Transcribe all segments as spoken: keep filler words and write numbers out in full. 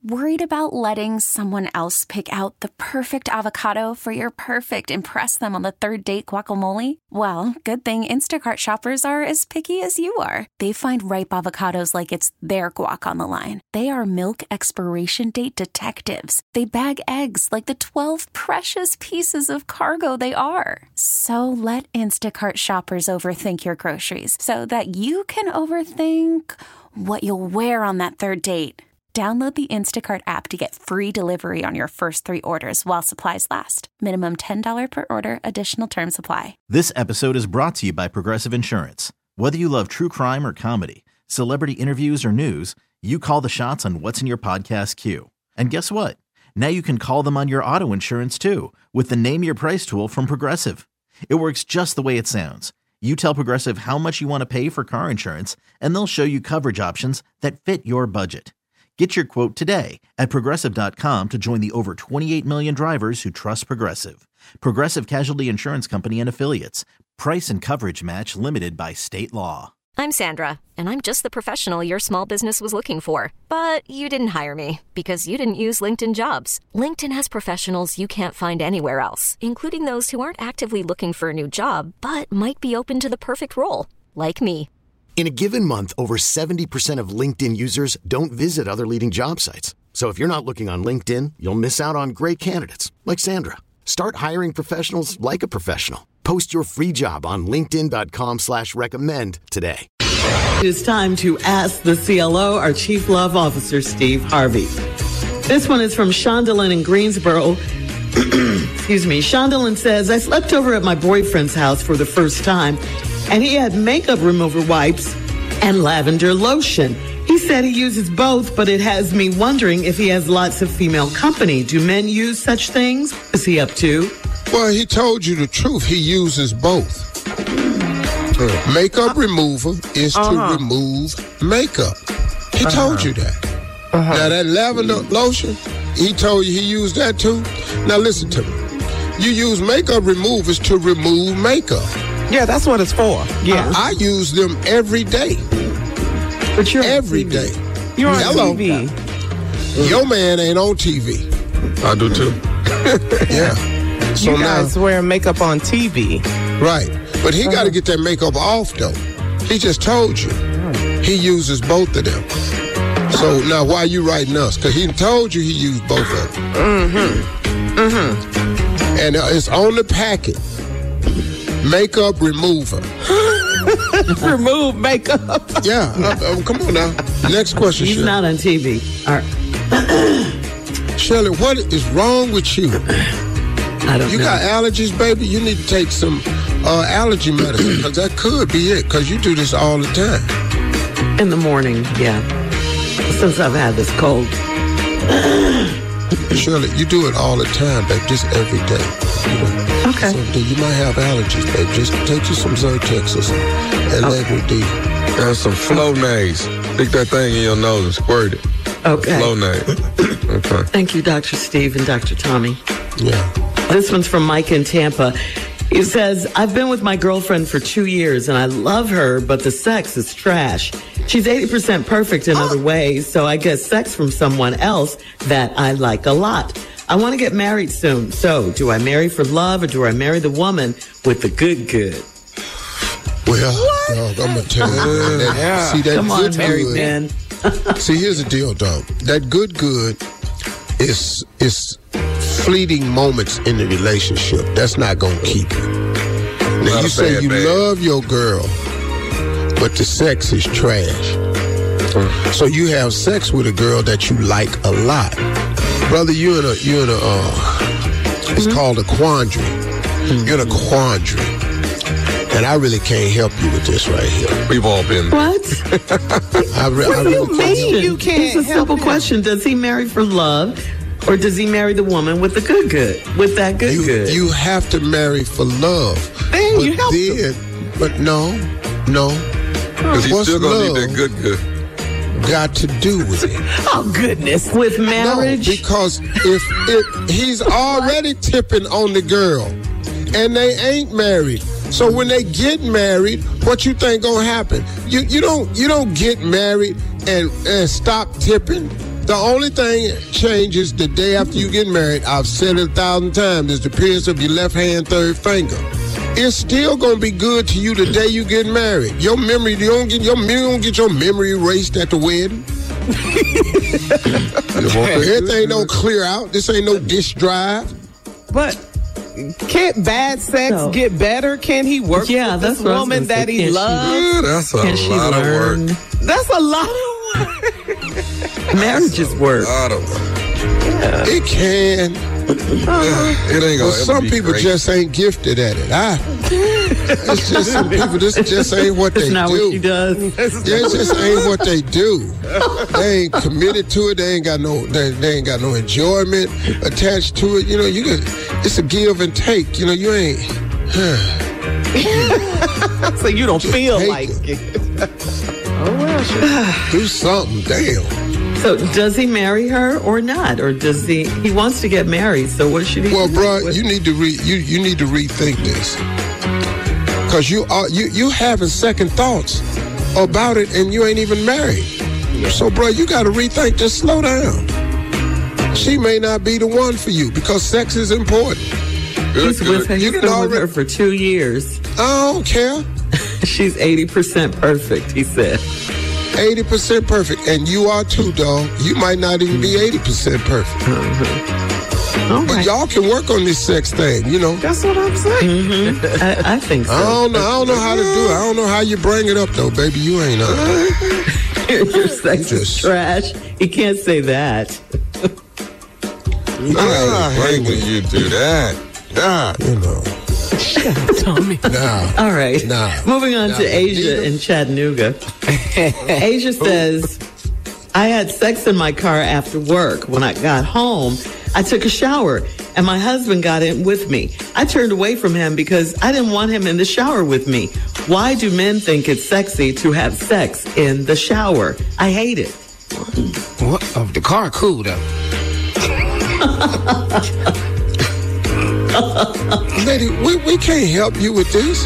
Worried about letting someone else pick out the perfect avocado for your perfect impress them on the third date guacamole? Well, good thing Instacart shoppers are as picky as you are. They find ripe avocados like it's their guac on the line. They are milk expiration date detectives. They bag eggs like the twelve precious pieces of cargo they are. So let Instacart shoppers overthink your groceries so that you can overthink what you'll wear on that third date. Download the Instacart app to get free delivery on your first three orders while supplies last. Minimum ten dollars per order. Additional terms apply. This episode is brought to you by Progressive Insurance. Whether you love true crime or comedy, celebrity interviews or news, you call the shots on what's in your podcast queue. And guess what? Now you can call them on your auto insurance too with the Name Your Price tool from Progressive. It works just the way it sounds. You tell Progressive how much you want to pay for car insurance, and they'll show you coverage options that fit your budget. Get your quote today at Progressive dot com to join the over twenty-eight million drivers who trust Progressive. Progressive Casualty Insurance Company and Affiliates. Price and coverage match limited by state law. I'm Sandra, and I'm just the professional your small business was looking for. But you didn't hire me because you didn't use LinkedIn Jobs. LinkedIn has professionals you can't find anywhere else, including those who aren't actively looking for a new job, but might be open to the perfect role, like me. In a given month, over seventy percent of LinkedIn users don't visit other leading job sites. So if you're not looking on LinkedIn, you'll miss out on great candidates like Sandra. Start hiring professionals like a professional. Post your free job on linkedin dot com slash recommend today. It's time to ask the C L O, our Chief Love Officer, Steve Harvey. This one is from Shondelyn in Greensboro. Excuse me. Shondelyn says, I slept over at my boyfriend's house for the first time, and he had makeup remover wipes and lavender lotion. He said he uses both, but it has me wondering if he has lots of female company. Do men use such things? What is he up to? Well, he told you the truth. He uses both. Uh, makeup remover is uh-huh. to remove makeup. He uh-huh. told you that. Uh-huh. Now, that lavender lotion, he told you he used that too? Now, listen to me. You use makeup removers to remove makeup. Yeah, that's what it's for. Yeah, I, I use them every day. But you're every on T V. day. You're on Hello. T V. Your man ain't on T V. I do too. Yeah. So you guys now, wear makeup on T V. Right. But he uh-huh. got to get that makeup off, though. He just told you. He uses both of them. So now why you writing us? Because he told you he used both of them. Mm-hmm. Mm-hmm. And uh, it's on the packet. Makeup remover. Remove makeup. Yeah. Uh, uh, come on now. Next question, He's Shirley. not on T V. All right. Shirley, what is wrong with you? I don't you know. got allergies, baby? You need to take some uh, allergy medicine, because that could be it, because you do this all the time. In the morning, yeah. Since I've had this cold. Shirley, you do it all the time, babe, just every day. You know? Okay. So you might have allergies, babe. Just take you some Zyrtex or some Allegra D. And some Flonase. Stick that thing in your nose and squirt it. Okay. Flonase. Okay. Thank you, Doctor Steve and Doctor Tommy. Yeah. This one's from Mike in Tampa. He says, I've been with my girlfriend for two years and I love her, but the sex is trash. She's eighty percent perfect in other ways, so I get sex from someone else that I like a lot. I want to get married soon. So do I marry for love or do I marry the woman with the good good? Well, dog, I'm going to tell you. That, yeah. See, that Come good on, married good, men. See, here's the deal, dog. That good good is is fleeting moments in the relationship. That's not going to keep you. Now, you say you bad. love your girl, but the sex is trash. Mm. So you have sex with a girl that you like a lot. Brother, you're in a, you're in a, uh, it's mm-hmm. called a quandary. Mm-hmm. You're in a quandary. And I really can't help you with this right here. We've all been there. What? I re- what I do really you mean you can't? It's a simple him. question. Does he marry for love or does he marry the woman with the good good? With that good you, good? You have to marry for love. Then but you help then, him. But no, no. Because he's What's still going to love need that good good. got to do with it? Oh, goodness. With marriage? No, because if, if he's already tipping on the girl and they ain't married. So when they get married, what you think gonna happen? You you don't you don't get married and, and stop tipping. The only thing changes the day after you get married, I've said it a thousand times, is the appearance of your left hand third finger. It's still gonna be good to you the day you get married. Your memory, you don't get your you don't get your memory erased at the wedding. Everything don't clear out. This ain't no disk drive. But can't bad sex No. get better? Can he work Yeah, with that's this what I was woman gonna say. that he Can't she- loves? Yeah, that's a Can she lot of learn? work. That's a lot of work. Marriage is work. A lot of work. It can. It ain't gonna But ever some be people great. just ain't gifted at it. I, it's just some people, this just ain't what That's they not do. what she does. Yeah, it just ain't what they do. They ain't committed to it. They ain't got no. They, they ain't got no enjoyment attached to it. You know, you can. It's a give and take. You know, you ain't. So you don't feel take like it. it. Oh, well, sure. Do something. Damn. So does he marry her or not? Or does he, he wants to get married, so what should he Well, do? bro, What- you need to re you you need to rethink this, cause you are you you having second thoughts about it, and you ain't even married. So, bro, you got to rethink. Just slow down. She may not be the one for you because sex is important. He's with her. You He's done been with already- her for two years. I don't care. She's eighty percent perfect, he said. eighty percent perfect, and you are too, dog. You might not even be eighty percent perfect. All But right. y'all can work on this sex thing, you know. That's what I'm saying. I, I think so. I don't know. I don't know how to do it. I don't know how you bring it up, though, baby. You ain't uh, Your sex is Just- trash. He can't say that. Ah, I hate when you do that. Ah. you know. Tommy. Nah. All right. Nah. Moving on Nah, to Asia neither. in Chattanooga. Asia says, I had sex in my car after work. When I got home, I took a shower and my husband got in with me. I turned away from him because I didn't want him in the shower with me. Why do men think it's sexy to have sex in the shower? I hate it. What? Oh, the car cool though. Lady, we, we can't help you with this.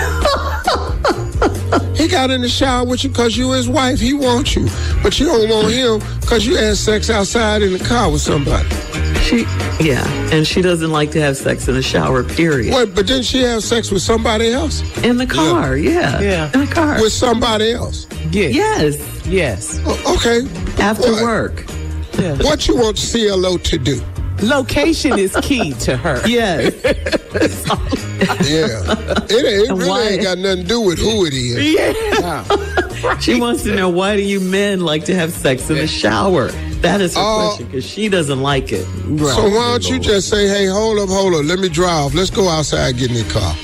He got in the shower with you because you his wife. He wants you. But you don't want him because you had sex outside in the car with somebody. She, yeah, and she doesn't like to have sex in the shower, period. What? But didn't she have sex with somebody else? In the car, yeah. Yeah. In the car. With somebody else? Yes. Yes, Yes. O- Okay. after What? work. What you want C L O to do? Location is key to her. Yes. Yeah. It, it And really why? ain't got nothing to do with who it is. Yeah. She wants to know, why do you men like to have sex in the shower? That is her Oh. question, because she doesn't like it. So why don't you just say, hey, hold up, hold up, let me drive. Let's go outside and get in the car.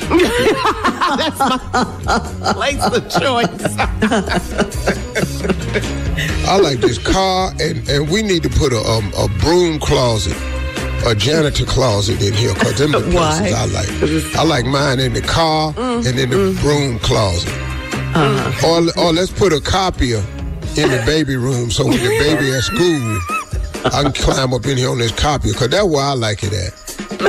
Place of choice. I like this car, and, and we need to put a, um, a broom closet, a janitor closet in here, because them the places Why? I like. I like mine in the car and in the broom closet. Uh-huh. Or, or let's put a copier in the baby room, so when the baby at school, I can climb up in here on this copier, because that's where I like it at.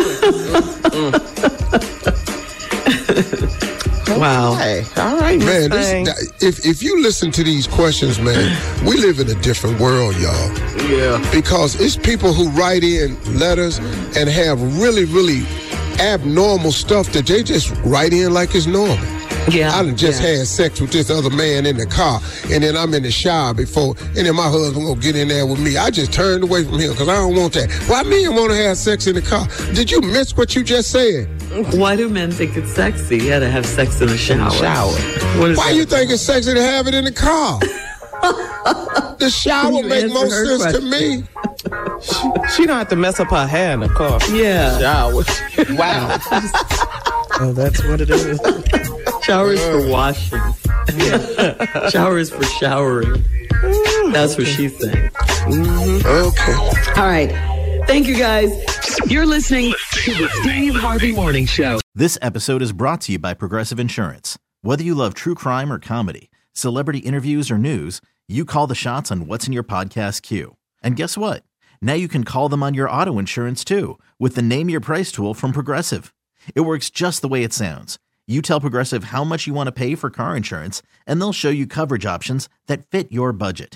Wow. Hey, all right, Man, Miss Thing. this, if if you listen to these questions, man, we live in a different world, y'all. Yeah. Because it's people who write in letters and have really, really abnormal stuff that they just write in like it's normal. Yeah. I done just yeah. had sex with this other man in the car, and then I'm in the shower before, and then my husband gonna get in there with me. I just turned away from him because I don't want that. Why men want to have sex in the car? Did you miss what you just said? Why do men think it's sexy? Yeah, to have sex in the shower. shower. What is Why that? you think it's sexy to have it in the car? The shower Can you make answer more her sense to question? me. She don't have to mess up her hair in the car. Yeah. Shower. Wow. Oh, that's what it is. Shower is for washing. Yeah. Shower is for showering. That's what she's saying. Okay. All right. Thank you, guys. You're listening to the Steve Harvey Morning Show. This episode is brought to you by Progressive Insurance. Whether you love true crime or comedy, celebrity interviews or news, you call the shots on what's in your podcast queue. And guess what? Now you can call them on your auto insurance too with the Name Your Price tool from Progressive. It works just the way it sounds. You tell Progressive how much you want to pay for car insurance, and they'll show you coverage options that fit your budget.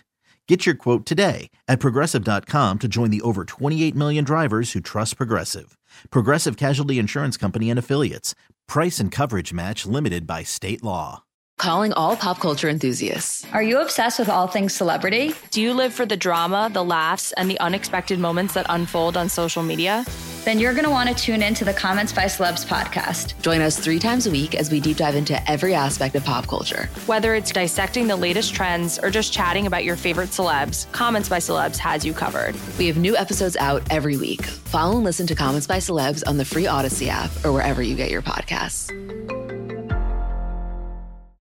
Get your quote today at Progressive dot com to join the over twenty-eight million drivers who trust Progressive. Progressive Casualty Insurance Company and Affiliates. Price and coverage match limited by state law. Calling all pop culture enthusiasts. Are you obsessed with all things celebrity? Do you live for the drama, the laughs, and the unexpected moments that unfold on social media? Then you're going to want to tune in to the Comments by Celebs podcast. Join us three times a week as we deep dive into every aspect of pop culture. Whether it's dissecting the latest trends or just chatting about your favorite celebs, Comments by Celebs has you covered. We have new episodes out every week. Follow and listen to Comments by Celebs on the free Odyssey app or wherever you get your podcasts.